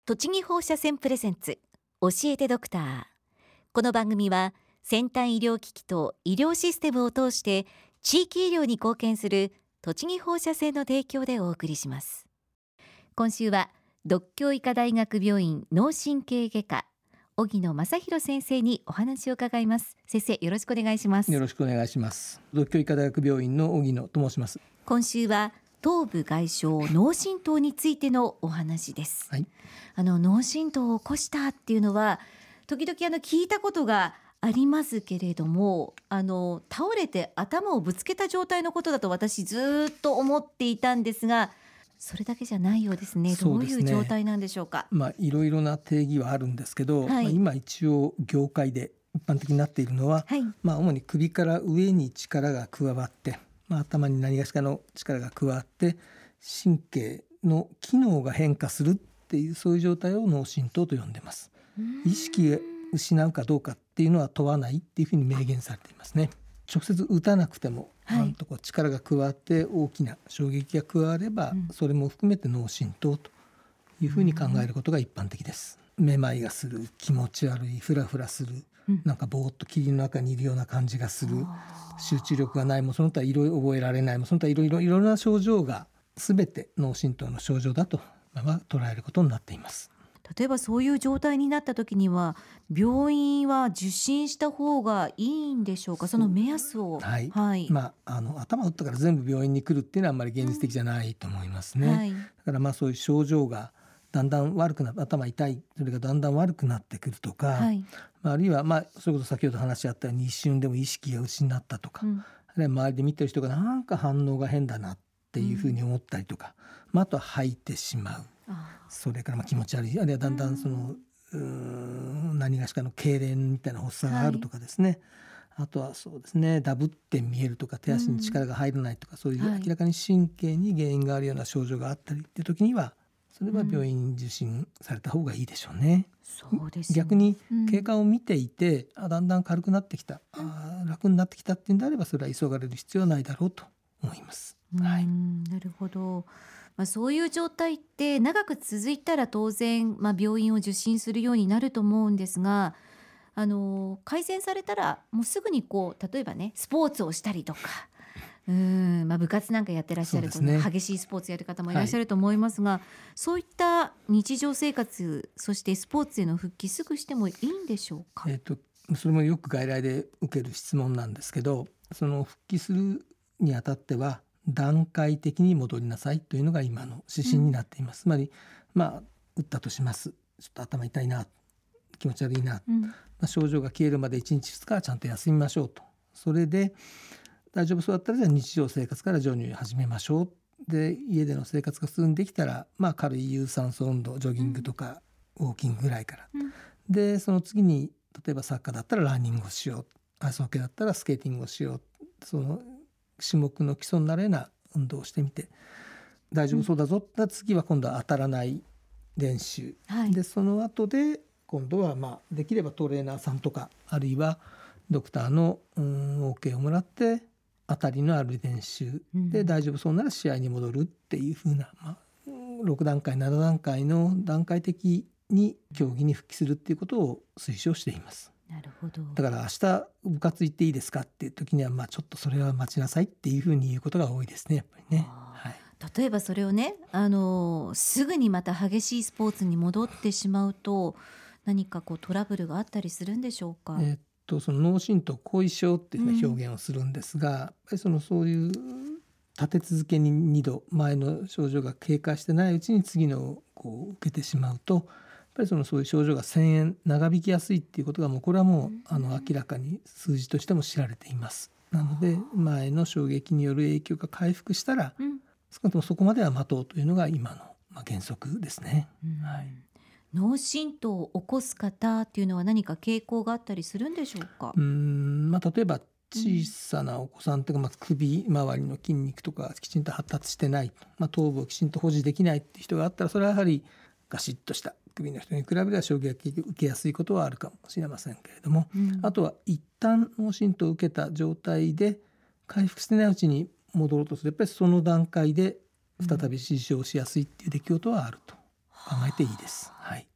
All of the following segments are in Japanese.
栃木放射線プレゼンツ教えてドクター。この番組は先端医療機器と医療システムを通して地域医療に貢献する栃木放射線の提供でお送りします。今週は獨協医科大学病院脳神経外科荻野正弘先生にお話を伺います。先生、よろしくお願いします。 よろしくお願いします。独協医科大学病院の荻野と申します。 今週は頭部外傷脳震盪についてのお話です、 はい、 脳震盪を起こしたっていうのは時々聞いたことがありますけれども、倒れて頭をぶつけた状態のことだと私ずっと思っていたんですが、それだけじゃないようですね。どういう状態なんでしょうか。 いろいろな定義はあるんですけど、今一応業界で一般的になっているのは、主に首から上に力が加わって、頭に何がしかの力が加わって神経の機能が変化するっていう、そういう状態を脳震盪と呼んでます。意識を失うかどうかっていうのは問わないっていうふうに明言されていますね。直接打たなくても、力が加わって大きな衝撃が加われば、それも含めて脳震盪というふうに考えることが一般的です。めまいがする、気持ち悪い、フラフラする、なんかぼーっと霧の中にいるような感じがする、集中力がない、もその他いろいろ覚えられない、もその他いろいろな症状が全て脳震盪の症状だと、捉えることになっています。 例えばそういう状態になった時には病院は受診した方がいいんでしょうか。その目安を。 頭打ったから全部病院に来るっていうのはあんまり現実的じゃないと思いますね。だからそういう症状がだんだん悪くなって、頭痛い、それがだんだん悪くなってくるとか、あるいはそれこそ先ほど話しあったように一瞬でも意識が失ったとか、あるいは周りで見てる人がなんか反応が変だなっていうふうに思ったりとか、あとは吐いてしまう、それから気持ち悪い、あるいはだんだん何がしかの痙攣みたいな発作があるとかですね、あとはそうですね、ダブって見えるとか、手足に力が入らないとか、そういう明らかに神経に原因があるような症状があったりっていう時には、それは病院受診された方がいいでしょうね。 そうですね。 逆に経過を見ていて、だんだん軽くなってきた、楽になってきたっていうんであれば、それは急がれる必要はないだろうと思います。 なるほど。そういう状態って長く続いたら当然、病院を受診するようになると思うんですが、改善されたらもうすぐに例えばね、スポーツをしたりとか、部活なんかやってらっしゃると、激しいスポーツやる方もいらっしゃると思いますが、そういった日常生活、そしてスポーツへの復帰すぐしてもいいんでしょうか。 それもよく外来で受ける質問なんですけど、その復帰するにあたっては段階的に戻りなさいというのが今の指針になっています。つまり打ったとします。ちょっと頭痛いな、気持ち悪いな、症状が消えるまで1日2日はちゃんと休みましょうと。それで大丈夫そうだったら、じゃあ日常生活から徐々に始めましょう。で、家での生活が進んできたら、軽い有酸素運動、ジョギングとかウォーキングぐらいから、でその次に例えばサッカーだったらランニングをしよう、アイスホッケーだったらスケーティングをしよう、その種目の基礎になるような運動をしてみて、大丈夫そうだぞって次は今度は当たらない練習、でその後で今度はできればトレーナーさんとか、あるいはドクターのOK をもらって当たりのある練習で、大丈夫そうなら試合に戻るっていう風な、6段階7段階の段階的に競技に復帰するっていうことを推奨しています。 なるほど。 だから明日部活行っていいですかっていう時には、ちょっとそれは待ちなさいっていうふうに言うことが多いですね、やっぱりね。 例えばそれをね、すぐにまた激しいスポーツに戻ってしまうと、何かトラブルがあったりするんでしょうか。 その脳震盪後遺症っていう表現をするんですが、やっぱりそういう立て続けに2度前の症状が経過してないうちに次のを受けてしまうと、やっぱりそういう症状が遷延長引きやすいっていうことが、これはもう明らかに数字としても知られています。なので前の衝撃による影響が回復したら、少なくともそこまでは待とうというのが今の原則ですね。 脳震盪を起こす方っていうのは何か傾向があったりするんでしょうか。 例えば小さなお子さんというか、首周りの筋肉とかきちんと発達してない、頭部をきちんと保持できないっていう人があったら、それはやはりガシッとした首の人に比べれば衝撃を受けやすいことはあるかもしれませんけれども、あとは一旦脳震盪を受けた状態で回復してないうちに戻ろうとすると、やっぱりその段階で再び支障しやすいっていう出来事はあると考えていいです。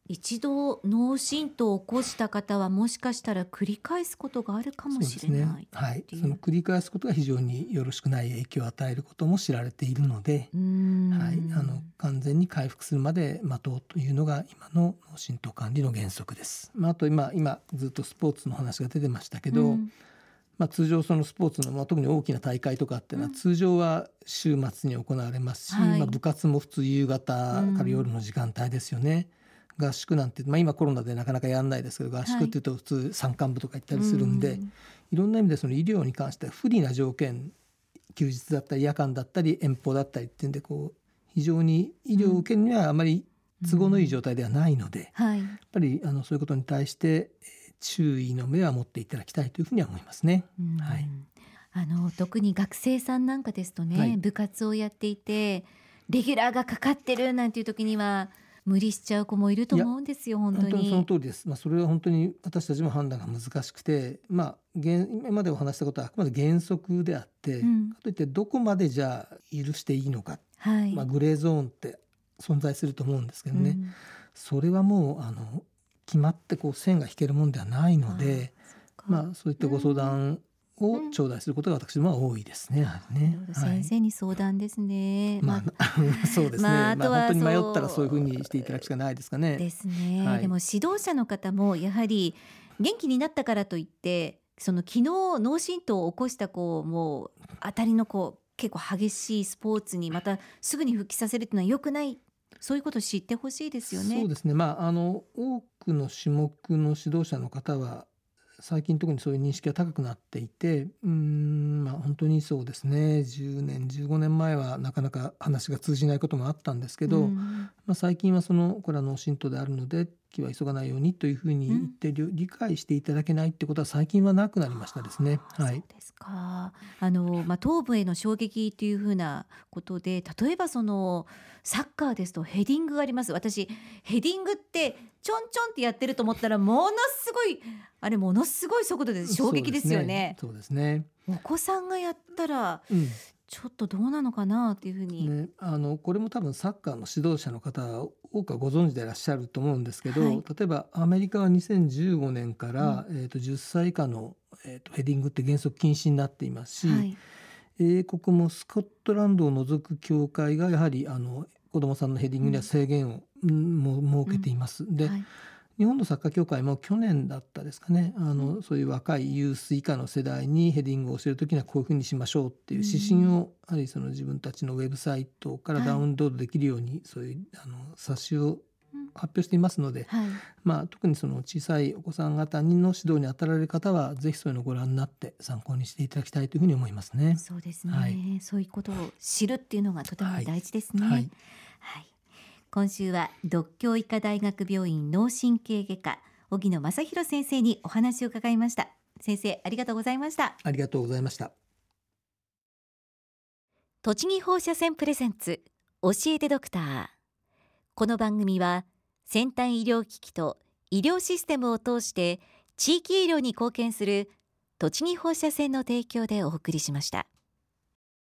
一度脳震盪を起こした方はもしかしたら繰り返すことがあるかもしれない。 はい、 っていうその繰り返すことが非常によろしくない影響を与えることも知られているので、はい、完全に回復するまで待とうというのが今の脳震盪管理の原則です。あと今ずっとスポーツの話が出てましたけど、通常そのスポーツの、特に大きな大会とかっていうのは通常は週末に行われますし、部活も普通夕方から夜の時間帯ですよね。合宿なんて、今コロナでなかなかやらないですけど、合宿っていうと普通山間部とか行ったりするんで、いろんな意味でその医療に関しては不利な条件、休日だったり夜間だったり遠方だったりっていうんで、非常に医療を受けるにはあまり都合のいい状態ではないので、やっぱりそういうことに対して注意の目は持っていただきたいというふうには思いますね。 特に学生さんなんかですとね、部活をやっていてレギュラーがかかってるなんていう時には無理しちゃう子もいると思うんですよ。本当にその通りです。それは本当に私たちも判断が難しくて、今までお話したことはあくまで原則であって、かといってどこまでじゃあ許していいのか、グレーゾーンって存在すると思うんですけどね、それはもう決まって線が引けるもんではないので、そういったご相談を頂戴することが私どもは多いですね。 先生に相談ですね。 そうですね。本当に迷ったらそういうふうにしていただくしかないですかね。 ですね。でも指導者の方もやはり元気になったからといって昨日脳震盪を起こした子も当たりの結構激しいスポーツにまたすぐに復帰させるというのは良くない、そういうことを知ってほしいですよね。 そうですね。多くの種目の指導者の方は最近特にそういう認識が高くなっていて、本当にそうですね。10年15年前はなかなか話が通じないこともあったんですけど、最近はこれは脳震盪であるので気は急がないようにというふうに言って理解していただけないってことは最近はなくなりましたですね。 そうですか。頭部への衝撃というふうなことで、例えばサッカーですとヘディングがあります。私ヘディングってちょんちょんってやってると思ったらものすごい速度で衝撃ですよね。 そうですね。 お子さんがやったら、ちょっとどうなのかなっていうふうに、 これも多分サッカーの指導者の方多くはご存知でいらっしゃると思うんですけど、例えばアメリカは2015年から、10歳以下の、ヘディングって原則禁止になっていますし、英国もスコットランドを除く協会がやはり子どもさんのヘディングには制限を、設けています。で、日本のサッカー協会も去年だったですかね、そういう若いユース以下の世代にヘディングを教えるときにはこういうふうにしましょうっていう指針を、やはり自分たちのウェブサイトからダウンロードできるように、そういう冊子を発表していますので、特に小さいお子さん方の指導に当たられる方はぜひそういうのをご覧になって参考にしていただきたいというふうに思いますね。 そうですね、そういうことを知るっていうのがとても大事ですね。今週は獨協医科大学病院脳神経外科荻野正弘先生にお話を伺いました。先生、ありがとうございました。 ありがとうございました。 栃木放射線プレゼンツ教えてドクター。この番組は先端医療機器と医療システムを通して地域医療に貢献する栃木放射線の提供でお送りしました。